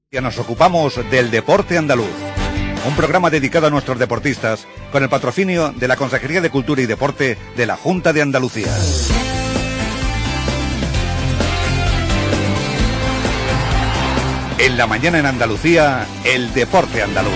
Ya nos ocupamos del deporte andaluz. Un programa dedicado a nuestros deportistas con el patrocinio de la Consejería de Cultura y Deporte de la Junta de Andalucía. En la mañana en Andalucía, el deporte andaluz.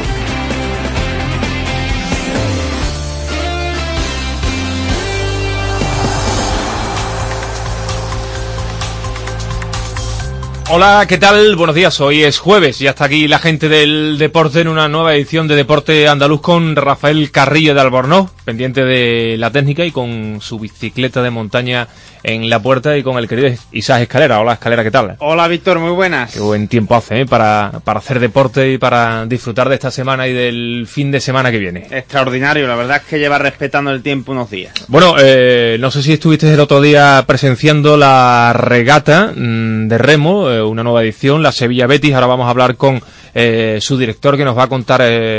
Hola, ¿qué tal? Buenos días, hoy es jueves y hasta aquí la gente del deporte en una nueva edición de Deporte Andaluz con Rafael Carrillo de Albornoz, pendiente de la técnica y con su bicicleta de montaña en la puerta y con el querido Isaac Escalera. Hola, Escalera, ¿qué tal? Hola, Víctor, muy buenas. Qué buen tiempo hace, para hacer deporte y para disfrutar de esta semana y del fin de semana que viene. Extraordinario, la verdad es que lleva respetando el tiempo unos días. Bueno, no sé si estuviste el otro día presenciando la regata de remo, una nueva edición, la Sevilla Betis. Ahora vamos a hablar con su director, que nos va a contar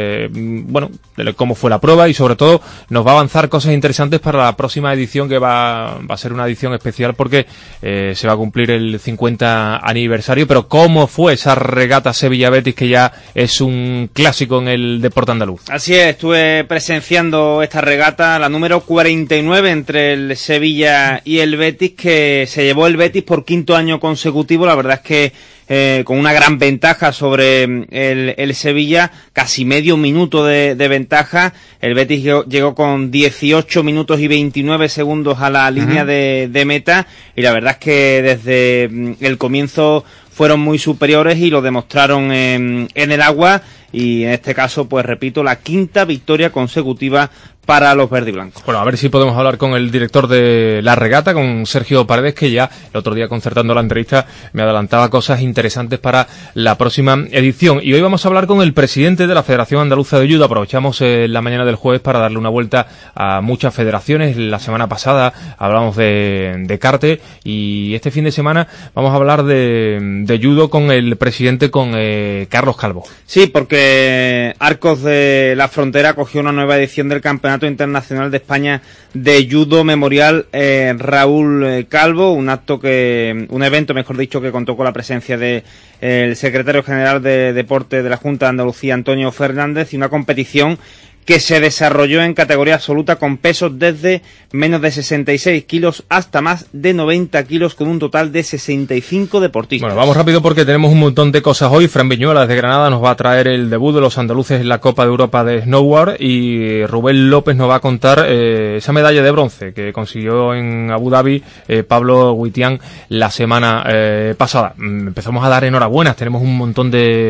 cómo fue la prueba y sobre todo nos va a avanzar cosas interesantes para la próxima edición, que va a ser una edición especial porque se va a cumplir el 50 aniversario. Pero ¿cómo fue esa regata Sevilla Betis, que ya es un clásico en el deporte andaluz? Así es, estuve presenciando esta regata, la número 49 entre el Sevilla y el Betis, que se llevó el Betis por quinto año consecutivo. La verdad es que con una gran ventaja sobre el Sevilla, casi medio minuto de ventaja. El Betis llegó con 18 minutos y 29 segundos a la línea de meta, y la verdad es que desde el comienzo fueron muy superiores y lo demostraron en el agua, y en este caso, pues repito, la quinta victoria consecutiva para los verde y blancos. Bueno, a ver si podemos hablar con el director de la regata, con Sergio Paredes, que ya el otro día, concertando la entrevista, me adelantaba cosas interesantes para la próxima edición. Y hoy vamos a hablar con el presidente de la Federación Andaluza de Judo. Aprovechamos la mañana del jueves para darle una vuelta a muchas federaciones. La semana pasada hablamos de karte, y este fin de semana vamos a hablar de judo con el presidente, con Carlos Calvo. Sí, porque Arcos de la Frontera cogió una nueva edición del Campeonato Internacional de España de Judo Memorial Raúl Calvo, un evento, mejor dicho, que contó con la presencia de el secretario general de Deporte de la Junta de Andalucía, Antonio Fernández, y una competición que se desarrolló en categoría absoluta con pesos desde menos de 66 kilos hasta más de 90 kilos, con un total de 65 deportistas. Bueno, vamos rápido porque tenemos un montón de cosas hoy. Fran Viñuela, desde Granada, nos va a traer el debut de los andaluces en la Copa de Europa de Snowboard, y Rubén López nos va a contar esa medalla de bronce que consiguió en Abu Dhabi Pablo Guitián la semana pasada. Empezamos a dar enhorabuenas. Tenemos un montón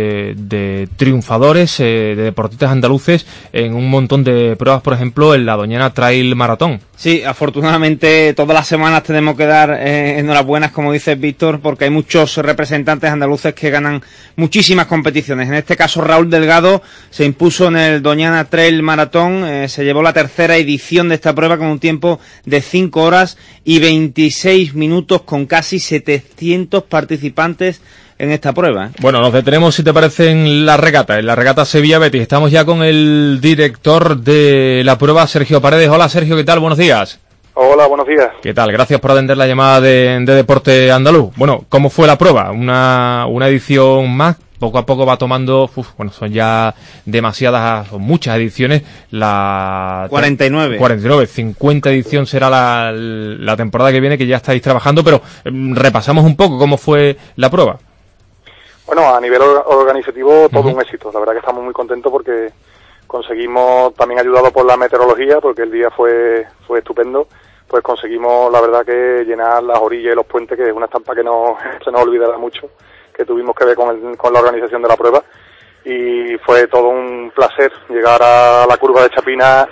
de triunfadores, de deportistas andaluces en un montón de pruebas, por ejemplo, en la Doñana Trail Maratón. Sí, afortunadamente todas las semanas tenemos que dar enhorabuenas, como dices, Víctor, porque hay muchos representantes andaluces que ganan muchísimas competiciones. En este caso, Raúl Delgado se impuso en el Doñana Trail Maratón, se llevó la tercera edición de esta prueba con un tiempo de 5 horas y 26 minutos, con casi 700 participantes en esta prueba. Bueno, nos detenemos, si te parece, en la regata Sevilla Betis. Estamos ya con el director de la prueba, Sergio Paredes. Hola, Sergio, ¿qué tal? Buenos días. Hola, buenos días. ¿Qué tal? Gracias por atender la llamada de Deporte Andaluz. Bueno, ¿cómo fue la prueba? Una edición más. Poco a poco va tomando, son ya muchas ediciones. La 49, 50 edición será la temporada que viene, que ya estáis trabajando, pero repasamos un poco cómo fue la prueba. Bueno, a nivel organizativo todo un éxito. La verdad que estamos muy contentos porque conseguimos, también ayudado por la meteorología, porque el día fue estupendo, pues conseguimos, la verdad, que llenar las orillas y los puentes, que es una estampa que no se nos olvidará mucho, que tuvimos que ver con la organización de la prueba, y fue todo un placer llegar a la curva de Chapina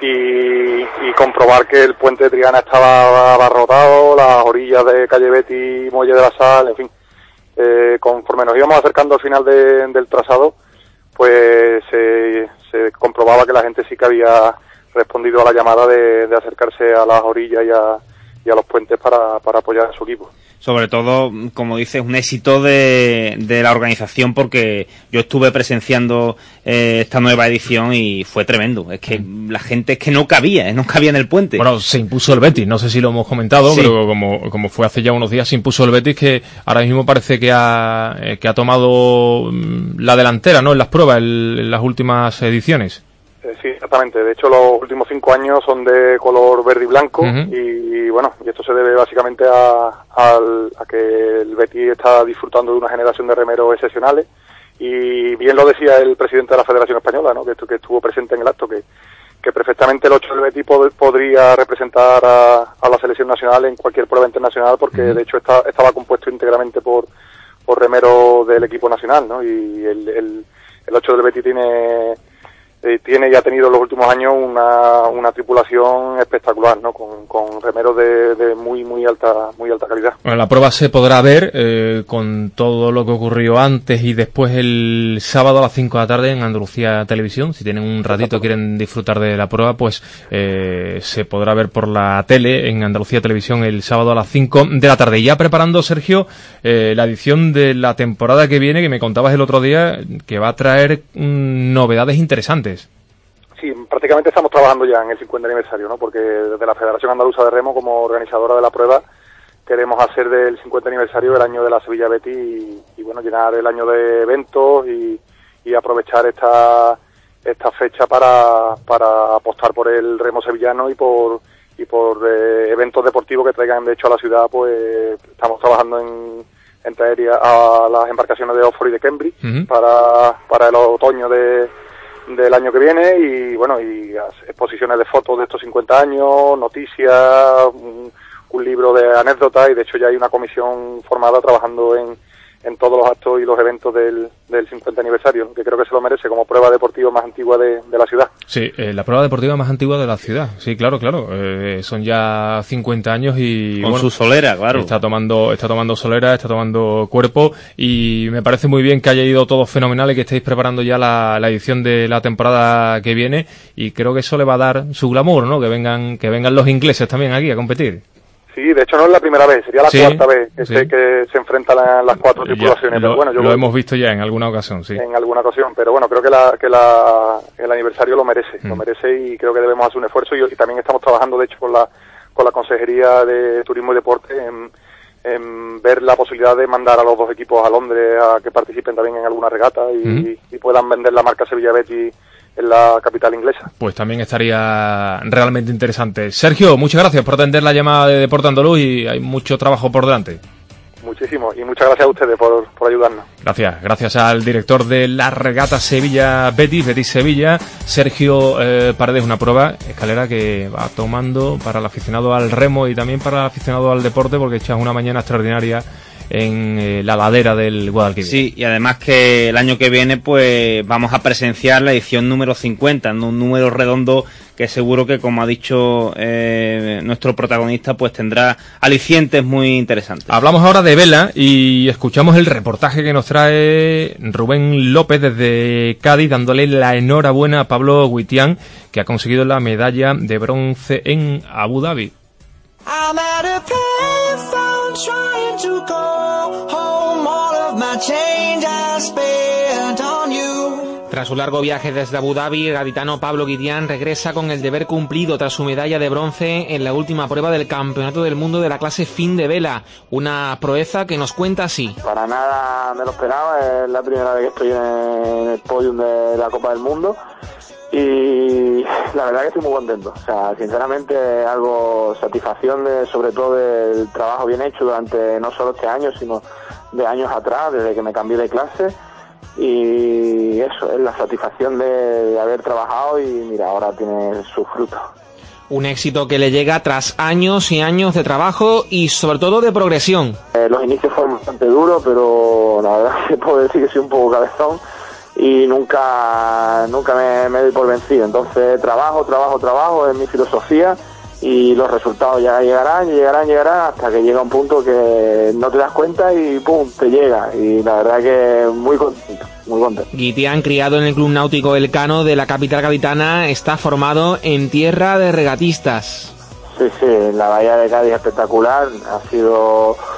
y comprobar que el puente de Triana estaba abarrotado, las orillas de Calle Betis, Muelle de la Sal, en fin. Conforme nos íbamos acercando al final del trazado, pues se comprobaba que la gente sí que había respondido a la llamada de acercarse a las orillas y a los puentes para apoyar a su equipo. sobre todo, como dices, un éxito de la organización, porque yo estuve presenciando esta nueva edición y fue tremendo. Es que la gente es que no cabía en el puente. Bueno, se impuso el Betis, no sé si lo hemos comentado, sí, pero como fue hace ya unos días, se impuso el Betis, que ahora mismo parece que ha tomado la delantera, ¿no?, en las pruebas, en las últimas ediciones. Sí, exactamente. De hecho, los últimos 5 años son de color verde y blanco, y bueno, y esto se debe básicamente a que el Betis está disfrutando de una generación de remeros excepcionales, y bien lo decía el presidente de la Federación Española, ¿no?, que estuvo presente en el acto, que perfectamente el 8 del Betis podría representar a la selección nacional en cualquier prueba internacional, porque de hecho estaba compuesto íntegramente por remeros del equipo nacional, ¿no? Y el 8 del Betis tiene y ha tenido en los últimos años una tripulación espectacular, ¿no?, con remeros de muy alta calidad. Bueno, la prueba se podrá ver con todo lo que ocurrió antes y después el sábado a las 5 de la tarde en Andalucía Televisión. Si tienen un ratito, quieren disfrutar de la prueba, pues se podrá ver por la tele en Andalucía Televisión el sábado a las 5 de la tarde. Y ya preparando, Sergio, la edición de la temporada que viene, que me contabas el otro día, que va a traer novedades interesantes. Sí, prácticamente estamos trabajando ya en el 50 aniversario, ¿no? Porque desde la Federación Andaluza de Remo, como organizadora de la prueba, queremos hacer del 50 aniversario el año de la Sevilla Betis y bueno, llenar el año de eventos y aprovechar esta fecha para apostar por el remo sevillano y por eventos deportivos que traigan de hecho a la ciudad. Pues estamos trabajando en traer a las embarcaciones de Oxford y de Cambridge para el otoño del año que viene, y bueno, y exposiciones de fotos de estos 50 años, noticias, un libro de anécdotas, y de hecho ya hay una comisión formada trabajando en todos los actos y los eventos del 50 aniversario, que creo que se lo merece como prueba deportiva más antigua de la ciudad. Sí, la prueba deportiva más antigua de la ciudad, sí, claro, son ya 50 años y... Con su solera, claro. Está tomando solera, está tomando cuerpo, y me parece muy bien que haya ido todo fenomenal y que estéis preparando ya la edición de la temporada que viene, y creo que eso le va a dar su glamour, ¿no?, que vengan los ingleses también aquí a competir. Sí, de hecho no es la primera vez, sería la cuarta vez que se enfrentan las 4 tripulaciones. Pero bueno, lo hemos visto ya en alguna ocasión, sí. En alguna ocasión, pero bueno, creo que el aniversario lo merece, y creo que debemos hacer un esfuerzo, y también estamos trabajando de hecho con la Consejería de Turismo y Deporte en ver la posibilidad de mandar a los 2 equipos a Londres a que participen también en alguna regata y puedan vender la marca Sevilla Betis en la capital inglesa. Pues también estaría realmente interesante. Sergio, muchas gracias por atender la llamada de Deporte Andaluz, y hay mucho trabajo por delante. Muchísimo, y muchas gracias a ustedes por ayudarnos. Gracias al director de la regata Sevilla Betis Sevilla, Sergio Paredes. Una prueba escalera que va tomando para el aficionado al remo y también para el aficionado al deporte, porque echas una mañana extraordinaria en la ladera del Guadalquivir. Sí, y además que el año que viene pues vamos a presenciar la edición número 50, ¿no? Un número redondo que seguro que, como ha dicho nuestro protagonista, pues tendrá alicientes muy interesantes. Hablamos ahora de vela y escuchamos el reportaje que nos trae Rubén López desde Cádiz, dándole la enhorabuena a Pablo Guitián, que ha conseguido la medalla de bronce en Abu Dhabi. I'm at a payphone trying to go home, all of my change I spent on you. Tras un largo viaje desde Abu Dhabi, el gaditano Pablo Guitián regresa con el deber cumplido tras su medalla de bronce en la última prueba del Campeonato del Mundo de la clase fin de vela. Una proeza que nos cuenta así. Para nada me lo esperaba, es la primera vez que estoy en el podium de la Copa del Mundo. Y la verdad que estoy muy contento, o sea, sinceramente algo satisfacción sobre todo del trabajo bien hecho durante no solo este año, sino de años atrás, desde que me cambié de clase, y eso es la satisfacción de haber trabajado, y mira, ahora tiene sus frutos. Un éxito que le llega tras años y años de trabajo y sobre todo de progresión. Los inicios fueron bastante duros, pero la verdad que puedo decir que soy un poco cabezón y nunca me doy por vencido. Entonces trabajo, es mi filosofía, y los resultados ya llegarán hasta que llega un punto que no te das cuenta y pum, te llega, y la verdad que muy contento. Guitián, criado en el Club Náutico Elcano de la capital gaditana, está formado en tierra de regatistas. Sí, la bahía de Cádiz espectacular, ha sido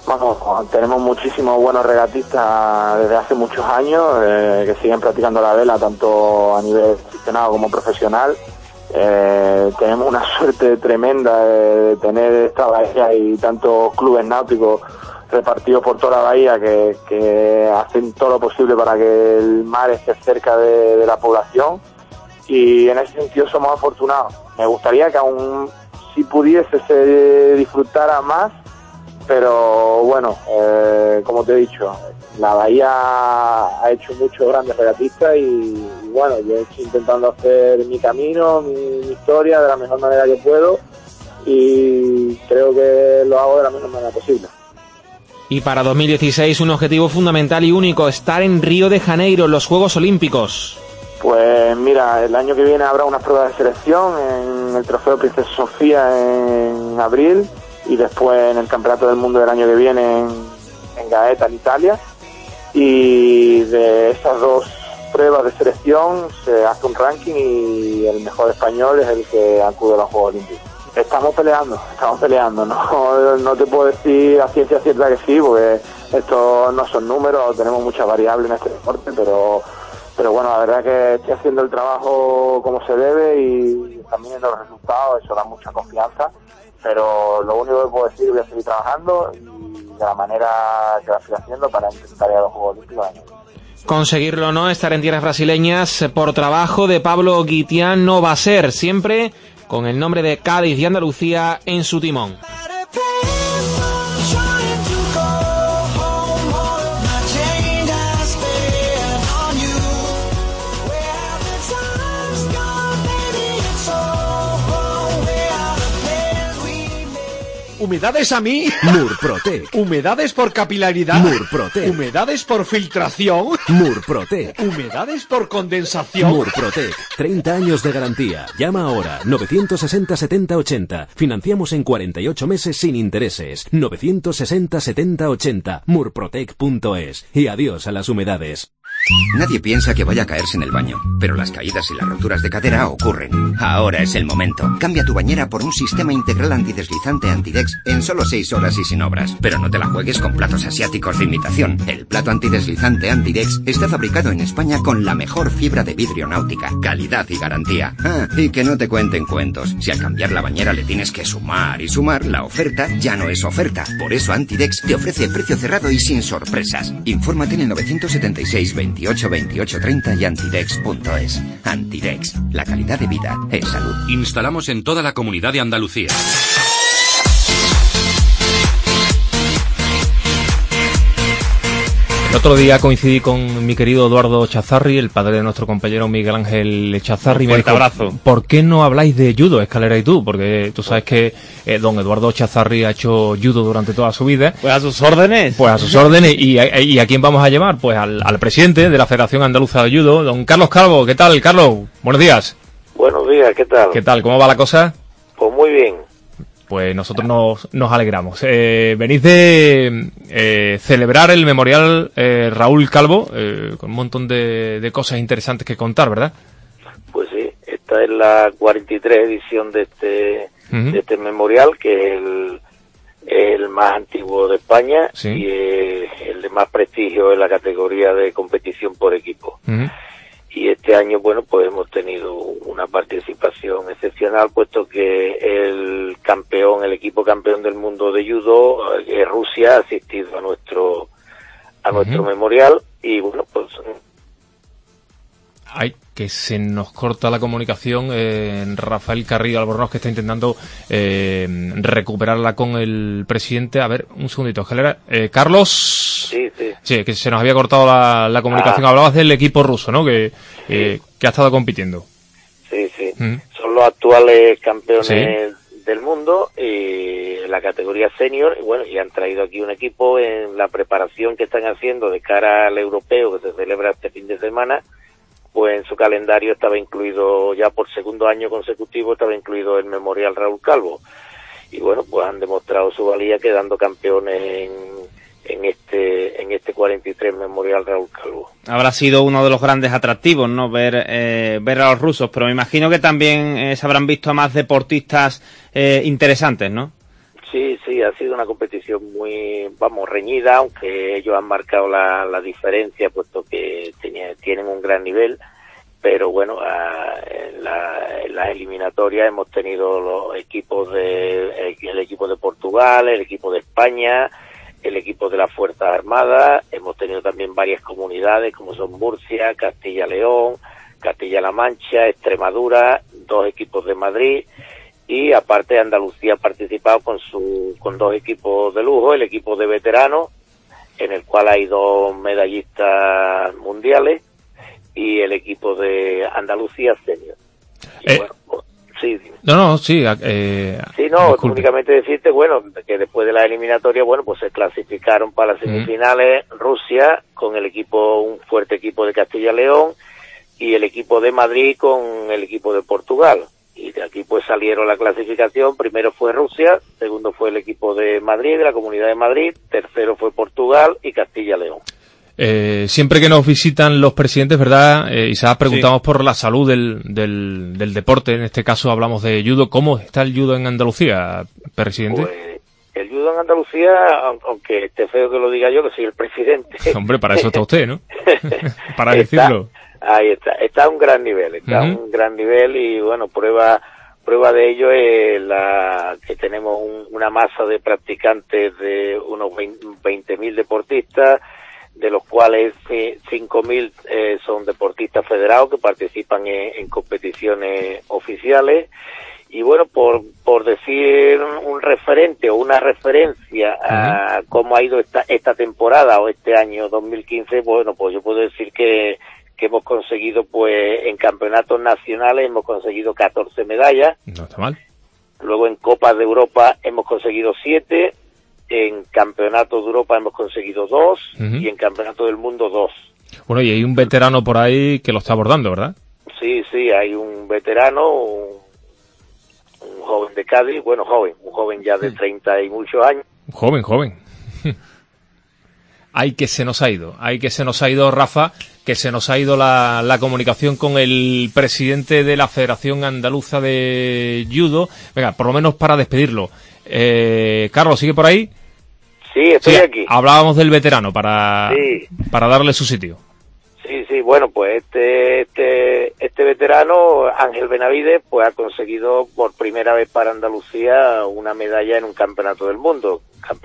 Vamos, tenemos muchísimos buenos regatistas desde hace muchos años que siguen practicando la vela tanto a nivel aficionado como profesional. Tenemos una suerte tremenda de tener esta bahía y tantos clubes náuticos repartidos por toda la bahía que hacen todo lo posible para que el mar esté cerca de la población, y en ese sentido somos afortunados. Me gustaría que aún si pudiese se disfrutara más, pero bueno, como te he dicho, la bahía ha hecho muchos grandes regatistas y bueno, yo estoy intentando hacer mi camino, mi historia de la mejor manera que puedo, y creo que lo hago de la mejor manera posible. Y para 2016 un objetivo fundamental y único, estar en Río de Janeiro, en los Juegos Olímpicos. Pues mira, el año que viene habrá unas pruebas de selección en el Trofeo Princesa Sofía en abril, y después en el Campeonato del Mundo del año que viene en Gaeta, en Italia, y de esas dos pruebas de selección se hace un ranking y el mejor español es el que acude a los Juegos Olímpicos. Estamos peleando, no te puedo decir a ciencia cierta que sí, porque estos no son números, tenemos muchas variables en este deporte, pero bueno, la verdad que estoy haciendo el trabajo como se debe y también viendo los resultados, eso da mucha confianza, pero lo único que puedo decir es que voy a seguir trabajando y de la manera que lo estoy haciendo para intentar ir a los Juegos Olímpicos del año. Conseguirlo o no, estar en tierras brasileñas por trabajo de Pablo Guitián no va a ser, siempre con el nombre de Cádiz y Andalucía en su timón. ¿Humedades a mí? Murprotec. ¿Humedades por capilaridad? Murprotec. ¿Humedades por filtración? Murprotec. ¿Humedades por condensación? Murprotec. 30 años de garantía. Llama ahora. 960 70 80. Financiamos en 48 meses sin intereses. 960 70 80. Murprotec.es. Y adiós a las humedades. Nadie piensa que vaya a caerse en el baño, pero las caídas y las roturas de cadera ocurren. Ahora es el momento. Cambia tu bañera por un sistema integral antideslizante Antidex en solo 6 horas y sin obras. Pero no te la juegues con platos asiáticos de imitación. El plato antideslizante Antidex está fabricado en España con la mejor fibra de vidrio náutica, calidad y garantía. Y que no te cuenten cuentos. Si al cambiar la bañera le tienes que sumar y sumar, la oferta ya no es oferta. Por eso Antidex te ofrece precio cerrado y sin sorpresas. Infórmate en el 976 28 28 30 y antidex.es. Antidex, la calidad de vida es salud. Instalamos en toda la Comunidad de Andalucía. El otro día coincidí con mi querido Eduardo Chazarri, el padre de nuestro compañero Miguel Ángel Chazarri. Un fuerte abrazo. ¿Por qué no habláis de judo, Escalera y tú? Porque tú sabes que don Eduardo Chazarri ha hecho judo durante toda su vida. Pues a sus órdenes. Pues a sus órdenes. ¿Y a quién vamos a llamar? Pues al presidente de la Federación Andaluza de Judo, don Carlos Calvo. ¿Qué tal, Carlos? Buenos días. Buenos días, ¿qué tal? ¿Qué tal? ¿Cómo va la cosa? Pues muy bien. Pues nosotros nos alegramos. Venís de celebrar el memorial Raúl Calvo, con un montón de cosas interesantes que contar, ¿verdad? Pues sí, esta es la 43 edición de este memorial, que es el más antiguo de España, sí, y el de más prestigio en la categoría de competición por equipo. Y este año, bueno, pues hemos tenido una participación excepcional, puesto que el equipo campeón del mundo de judo, Rusia, ha asistido a nuestro memorial, y bueno, pues... Ay, que se nos corta la comunicación. Rafael Carrillo Albornoz, que está intentando recuperarla con el presidente. A ver, un segundito, Escalera. Carlos. Sí, que se nos había cortado la comunicación. Hablabas del equipo ruso, ¿no? Que ha estado compitiendo. Sí. Son los actuales campeones del mundo en la categoría senior, y bueno, y han traído aquí un equipo en la preparación que están haciendo de cara al europeo que se celebra este fin de semana. Pues en su calendario estaba incluido, ya por segundo año consecutivo, estaba incluido el memorial Raúl Calvo. Y bueno, pues han demostrado su valía quedando campeones en este 43 memorial Raúl Calvo. Habrá sido uno de los grandes atractivos, ¿no? Ver a los rusos, pero me imagino que también se habrán visto a más deportistas interesantes, ¿no? Sí, ha sido una competición muy, reñida, aunque ellos han marcado la diferencia, puesto que tienen un gran nivel. Pero bueno, en las eliminatorias hemos tenido los equipos el equipo de Portugal, el equipo de España, el equipo de las Fuerzas Armadas. Hemos tenido también varias comunidades como son Murcia, Castilla-León, Castilla-La Mancha, Extremadura, 2 equipos de Madrid, y aparte Andalucía ha participado con 2 equipos de lujo, el equipo de veteranos, en el cual hay 2 medallistas mundiales, y el equipo de Andalucía senior. Bueno, sí. Únicamente decirte, que después de la eliminatoria, pues se clasificaron para las semifinales Rusia con un fuerte equipo de Castilla-León, y el equipo de Madrid con el equipo de Portugal. Y de aquí pues salieron la clasificación. Primero fue Rusia, segundo fue el equipo de Madrid, de la Comunidad de Madrid, tercero fue Portugal y Castilla-León. Siempre que nos visitan los presidentes, ¿verdad? Isaac, preguntamos por la salud del deporte. En este caso hablamos de judo. ¿Cómo está el judo en Andalucía, presidente? Pues el judo en Andalucía, aunque esté feo que lo diga yo, que soy el presidente. Hombre, para eso está usted, ¿no? Para decirlo. Ahí está a un gran nivel, un gran nivel, y bueno, prueba de ello es que tenemos una masa de practicantes de unos 20.000 deportistas, de los cuales 5.000 son deportistas federados que participan en competiciones oficiales. Y bueno, por decir un referente o una referencia a cómo ha ido esta temporada o este año 2015, bueno, pues yo puedo decir que hemos conseguido, pues en campeonatos nacionales hemos conseguido 14 medallas. No está mal. Luego en Copas de Europa hemos conseguido 7, en Campeonatos de Europa hemos conseguido 2 y en Campeonato del Mundo 2. Bueno, y hay un veterano por ahí que lo está abordando, ¿verdad? Sí, hay un veterano, un joven de Cádiz, un joven ya de 30 y muchos años. Joven. Ay, que se nos ha ido, Rafa, que se nos ha ido la comunicación con el presidente de la Federación Andaluza de Judo. Venga, por lo menos para despedirlo. Carlos, ¿sigue por ahí? Sí, estoy aquí. Hablábamos del veterano para darle su sitio. Sí, bueno, pues este veterano, Ángel Benavides, pues ha conseguido por primera vez para Andalucía una medalla en un campeonato del mundo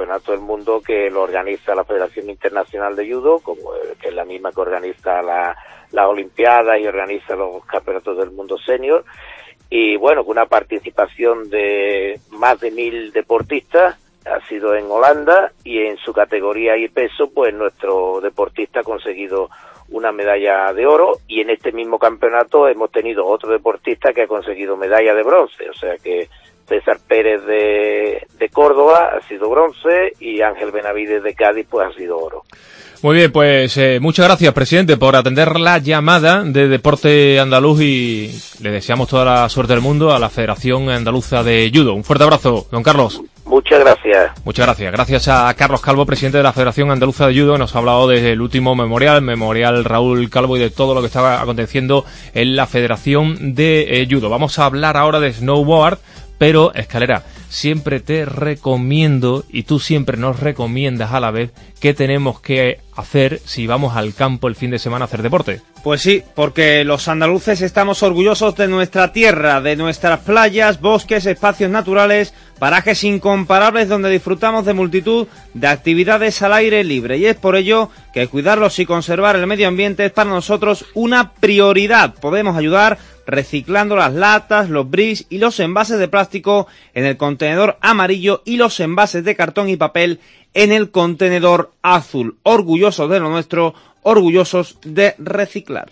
que lo organiza la Federación Internacional de Judo, que es la misma que organiza las Olimpiadas y organiza los campeonatos del mundo senior. Y bueno, con una participación de más de 1.000 deportistas, ha sido en Holanda, y en su categoría y peso, pues nuestro deportista ha conseguido una medalla de oro, y en este mismo campeonato hemos tenido otro deportista que ha conseguido medalla de bronce, o sea que César Pérez de Córdoba ha sido bronce y Ángel Benavides de Cádiz pues ha sido oro. Muy bien, pues muchas gracias, presidente, por atender la llamada de Deporte Andaluz, y le deseamos toda la suerte del mundo a la Federación Andaluza de Judo. Un fuerte abrazo, don Carlos. Muchas gracias. Muchas gracias. Gracias a Carlos Calvo, presidente de la Federación Andaluza de Judo, que nos ha hablado desde el último memorial Raúl Calvo, y de todo lo que está aconteciendo en la Federación de Judo. Vamos a hablar ahora de snowboard, pero, Escalera, siempre te recomiendo, y tú siempre nos recomiendas a la vez, qué tenemos que hacer si vamos al campo el fin de semana a hacer deporte. Pues sí, porque los andaluces estamos orgullosos de nuestra tierra, de nuestras playas, bosques, espacios naturales, parajes incomparables donde disfrutamos de multitud de actividades al aire libre. Y es por ello que cuidarlos y conservar el medio ambiente es para nosotros una prioridad. Podemos ayudar reciclando las latas, los bricks y los envases de plástico en el contenedor amarillo y los envases de cartón y papel en el contenedor azul. Orgullosos de lo nuestro, orgullosos de reciclar.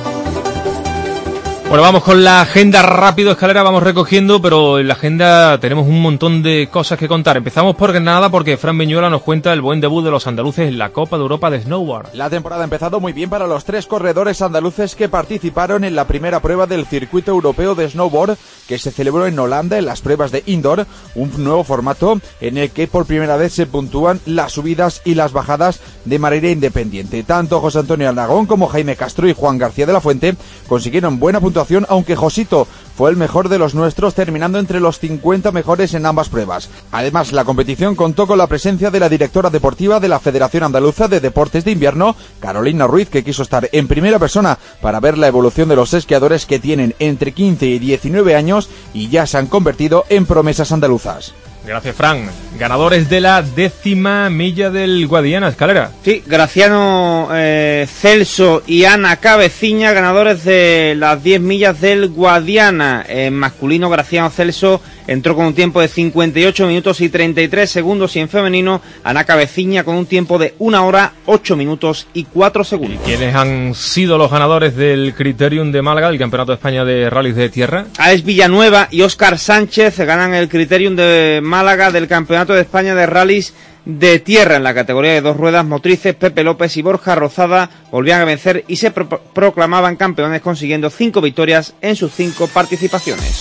Bueno, vamos con la agenda rápido, Escalera, vamos recogiendo, pero en la agenda tenemos un montón de cosas que contar. Empezamos por Granada, porque Fran Viñuela nos cuenta el buen debut de los andaluces en la Copa de Europa de Snowboard. La temporada ha empezado muy bien para los 3 corredores andaluces que participaron en la primera prueba del circuito europeo de snowboard que se celebró en Holanda en las pruebas de indoor, un nuevo formato en el que por primera vez se puntúan las subidas y las bajadas de manera independiente. Tanto José Antonio Aragón como Jaime Castro y Juan García de la Fuente consiguieron buena puntuación, aunque Josito fue el mejor de los nuestros, terminando entre los 50 mejores en ambas pruebas. Además, la competición contó con la presencia de la directora deportiva de la Federación Andaluza de Deportes de Invierno, Carolina Ruiz, que quiso estar en primera persona para ver la evolución de los esquiadores que tienen entre 15 y 19 años y ya se han convertido en promesas andaluzas. Gracias, Fran. Ganadores de la 10ª milla del Guadiana, Escalera. Sí, Graciano Celso y Ana Cabeciña, ganadores de las 10 millas del Guadiana. En masculino, Graciano Celso entró con un tiempo de 58 minutos y 33 segundos y en femenino, Ana Cabeciña con un tiempo de 1 hora, 8 minutos y 4 segundos. ¿Y quiénes han sido los ganadores del Criterium de Málaga, el Campeonato de España de Rallys de Tierra? Alex Villanueva y Óscar Sánchez ganan el Criterium de Málaga del Campeonato de España de Rallys de Tierra. En la categoría de 2 ruedas motrices, Pepe López y Borja Rozada volvían a vencer y se proclamaban campeones, consiguiendo 5 victorias en sus 5 participaciones.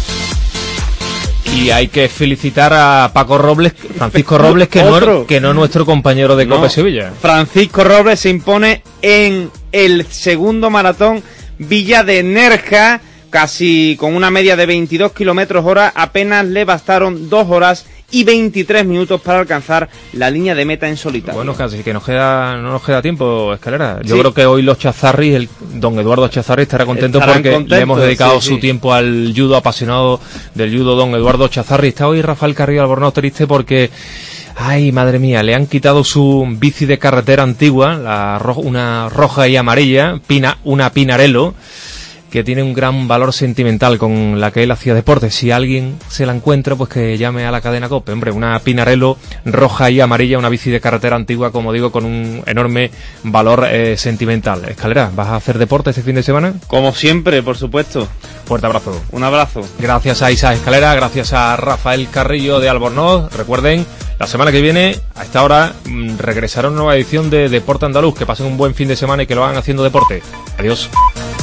Y hay que felicitar a Paco Robles, Francisco Robles, que no nuestro compañero de Cope Sevilla. Francisco Robles se impone en el segundo maratón Villa de Nerja, casi con una media de 22 kilómetros hora. Apenas le bastaron 2 horas y 23 minutos para alcanzar la línea de meta en solitario. Bueno, casi que no nos queda tiempo, Escalera. Yo creo que hoy los Chazarris, don Eduardo Chazarri estará contento porque le hemos dedicado su tiempo al judo, apasionado del judo, don Eduardo Chazarri. Está hoy Rafael Carrillo Albornoz triste porque, ay, madre mía, le han quitado su bici de carretera antigua, una roja y amarilla, una Pinarello, que tiene un gran valor sentimental con la que él hacía deporte. Si alguien se la encuentra, pues que llame a la cadena COPE. Hombre, una Pinarello roja y amarilla, una bici de carretera antigua, como digo, con un enorme valor sentimental. Escalera, ¿vas a hacer deporte este fin de semana? Como siempre, por supuesto. Fuerte abrazo. Un abrazo. Gracias a Isa Escalera, gracias a Rafael Carrillo de Albornoz. Recuerden, la semana que viene, a esta hora, regresará una nueva edición de Deporte Andaluz. Que pasen un buen fin de semana y que lo hagan haciendo deporte. Adiós.